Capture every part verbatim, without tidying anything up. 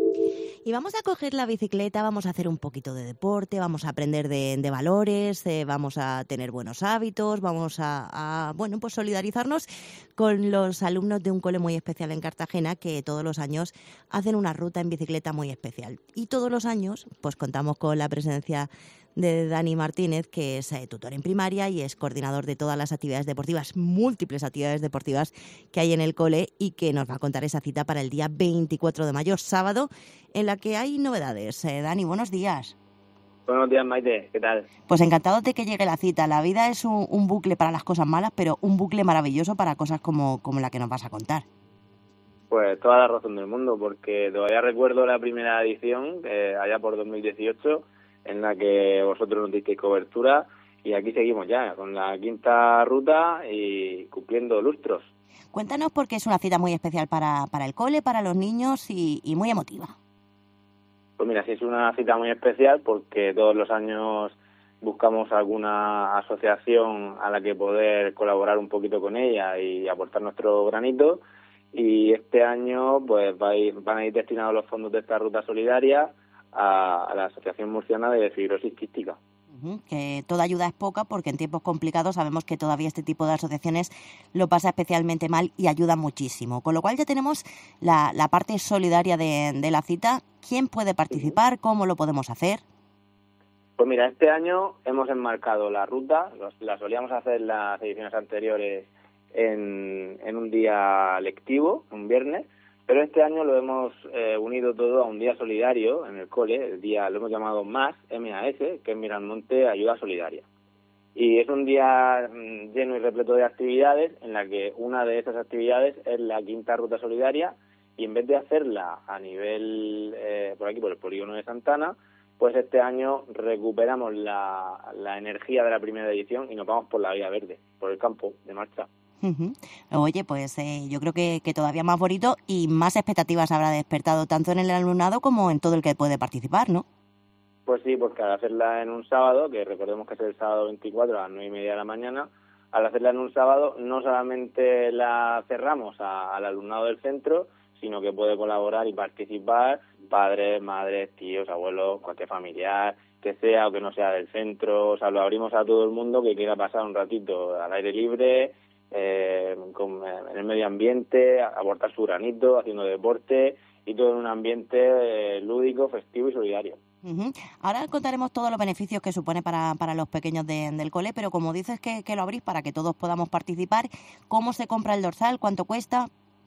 Y vamos a coger la bicicleta, vamos a hacer un poquito de deporte, vamos a aprender de, de valores, eh, vamos a tener buenos hábitos, vamos a, a, bueno, pues solidarizarnos con los alumnos de un cole muy especial en Cartagena que todos los años hacen una ruta en bicicleta muy especial. Y todos los años pues contamos con la presencia de Dani Martínez, que es eh, tutor en primaria y es coordinador de todas las actividades deportivas, múltiples actividades deportivas que hay en el cole, y que nos va a contar esa cita para el día veinticuatro de mayo, sábado, en la que hay novedades. Eh, Dani, buenos días. Buenos días, Maite, ¿qué tal? Pues encantado de que llegue la cita. La vida es un, un bucle para las cosas malas, pero un bucle maravilloso para cosas como, como la que nos vas a contar. Pues toda la razón del mundo, porque todavía recuerdo la primera edición, eh, allá por dos mil dieciocho, en la que vosotros nos disteis cobertura, y aquí seguimos ya, con la quinta ruta y cumpliendo lustros. Cuéntanos, porque es una cita muy especial para, para el cole, para los niños y, y muy emotiva. Pues mira, sí es una cita muy especial porque todos los años buscamos alguna asociación a la que poder colaborar un poquito con ella y aportar nuestro granito, y este año pues va a ir, van a ir destinados los fondos de esta ruta solidaria a, a la Asociación Murciana de Fibrosis Quística. Uh-huh. Que toda ayuda es poca, porque en tiempos complicados sabemos que todavía este tipo de asociaciones lo pasa especialmente mal y ayuda muchísimo. Con lo cual ya tenemos la, la parte solidaria de, de la cita. ¿Quién puede participar? ¿Cómo lo podemos hacer? Pues mira, este año hemos enmarcado la ruta, la solíamos hacer en las ediciones anteriores en, en un día lectivo, un viernes, pero este año lo hemos eh, unido todo a un día solidario en el cole. El día lo hemos llamado MAS, M A S, que es Miralmonte Ayuda Solidaria. Y es un día mmm, lleno y repleto de actividades, en la que una de esas actividades es la quinta ruta solidaria, y en vez de hacerla a nivel, eh, por aquí, por el polígono de Santana, pues este año recuperamos la, la energía de la primera edición y nos vamos por la vía verde, por el campo de marcha. Uh-huh. Oye, pues eh, yo creo que, que todavía más bonito y más expectativas habrá despertado tanto en el alumnado como en todo el que puede participar, ¿no? Pues sí, porque al hacerla en un sábado, que recordemos que es el sábado veinticuatro a las nueve y media de la mañana, al hacerla en un sábado no solamente la cerramos a, al alumnado del centro, sino que puede colaborar y participar padres, madres, tíos, abuelos, cualquier familiar que sea o que no sea del centro. O sea, lo abrimos a todo el mundo que quiera pasar un ratito al aire libre, eh, con, en el medio ambiente, aportar su granito, haciendo deporte, y todo en un ambiente eh, lúdico, festivo y solidario. Uh-huh. Ahora contaremos todos los beneficios que supone para, para los pequeños de, del cole, pero como dices que, que lo abrís para que todos podamos participar, ¿cómo se compra el dorsal? ¿Cuánto cuesta?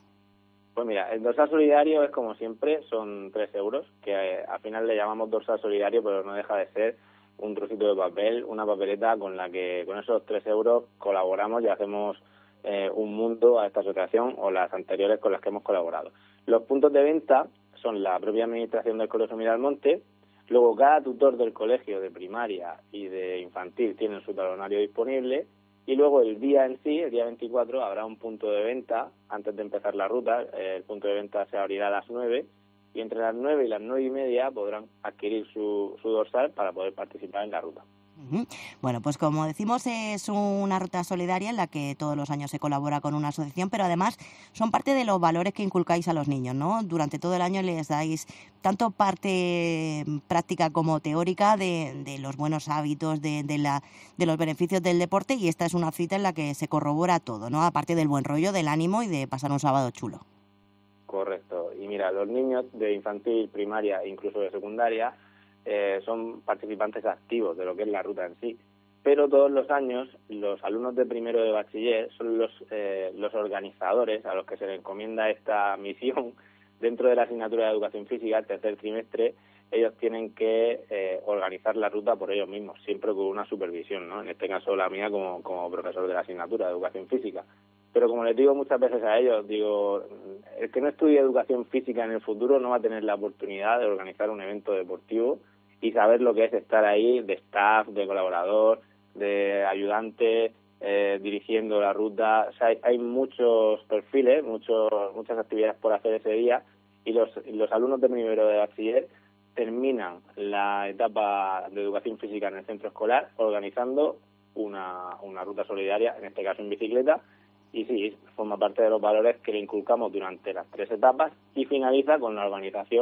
Pues mira, el dorsal solidario es como siempre, son tres euros, que eh, al final le llamamos dorsal solidario, pero no deja de ser un trocito de papel, una papeleta con la que con esos tres euros colaboramos y hacemos eh, un mundo a esta asociación o las anteriores con las que hemos colaborado. Los puntos de venta son la propia administración del Colegio Miralmonte. Luego, cada tutor del colegio de primaria y de infantil tiene su talonario disponible, y luego el día en sí, el día veinticuatro, habrá un punto de venta antes de empezar la ruta. El punto de venta se abrirá a las nueve, y entre las nueve y las nueve y media podrán adquirir su, su dorsal para poder participar en la ruta. Uh-huh. Bueno, pues como decimos, es una ruta solidaria en la que todos los años se colabora con una asociación, pero además son parte de los valores que inculcáis a los niños, ¿no? Durante todo el año les dais tanto parte práctica como teórica de, de los buenos hábitos, de, de, la, de los beneficios del deporte, y esta es una cita en la que se corrobora todo, ¿no? Aparte del buen rollo, del ánimo y de pasar un sábado chulo. Correcto. Y mira, los niños de infantil, primaria e incluso de secundaria eh, son participantes activos de lo que es la ruta en sí. Pero todos los años los alumnos de primero de bachiller son los, eh, los organizadores a los que se les encomienda esta misión dentro de la asignatura de Educación Física. El tercer trimestre ellos tienen que eh, organizar la ruta por ellos mismos, siempre con una supervisión, ¿no? En este caso la mía como, como profesor de la asignatura de Educación Física. Pero como les digo muchas veces a ellos, digo, el que no estudie Educación Física en el futuro no va a tener la oportunidad de organizar un evento deportivo y saber lo que es estar ahí de staff, de colaborador, de ayudante, eh, dirigiendo la ruta. O sea, hay, hay muchos perfiles, muchos, muchas actividades por hacer ese día, y los, los alumnos de primero de bachiller terminan la etapa de Educación Física en el centro escolar organizando una, una ruta solidaria, en este caso en bicicleta. Y sí, forma parte de los valores que le inculcamos durante las tres etapas, y finaliza con la organización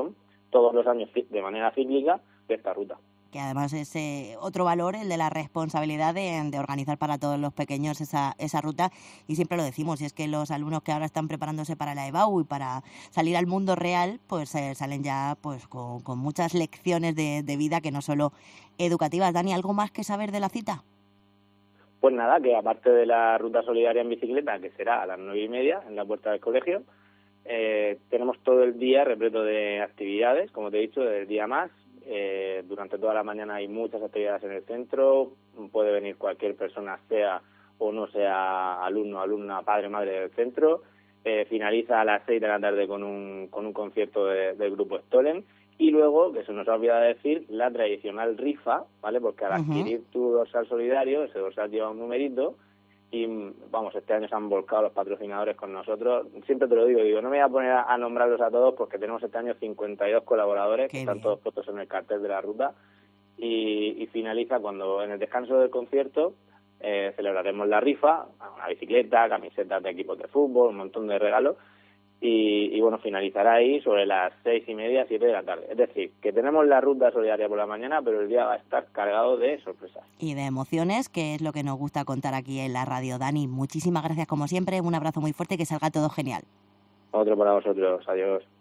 todos los años de manera cíclica de esta ruta. Que además es eh, otro valor, el de la responsabilidad de, de organizar para todos los pequeños esa, esa ruta, y siempre lo decimos, y es que los alumnos que ahora están preparándose para la EBAU y para salir al mundo real, pues eh, salen ya pues con, con muchas lecciones de, de vida que no solo educativas. Dani, ¿algo más que saber de la cita? Pues nada, que aparte de la ruta solidaria en bicicleta, que será a las nueve y media en la puerta del colegio, eh, tenemos todo el día repleto de actividades, como te he dicho, del día más. Eh, durante toda la mañana hay muchas actividades en el centro, puede venir cualquier persona, sea o no sea alumno, alumna, padre, madre del centro. Eh, finaliza a las seis de la tarde con un, con un concierto de, del grupo Stolen, y luego, que se nos ha olvidado decir, la tradicional rifa, ¿vale? Porque al adquirir uh-huh. tu dorsal solidario, ese dorsal lleva un numerito. Y vamos, este año se han volcado los patrocinadores con nosotros. Siempre te lo digo, digo, no me voy a poner a, a nombrarlos a todos porque tenemos este año cincuenta y dos colaboradores. Qué que están bien. Todos puestos en el cartel de la ruta. Y, y finaliza cuando en el descanso del concierto eh, celebraremos la rifa, una bicicleta, camisetas de equipos de fútbol, un montón de regalos. Y, y bueno, finalizará ahí sobre las seis y media, siete de la tarde. Es decir, que tenemos la ruta solidaria por la mañana, pero el día va a estar cargado de sorpresas. Y de emociones, que es lo que nos gusta contar aquí en la radio. Dani, muchísimas gracias como siempre, un abrazo muy fuerte y que salga todo genial. Otro para vosotros, adiós.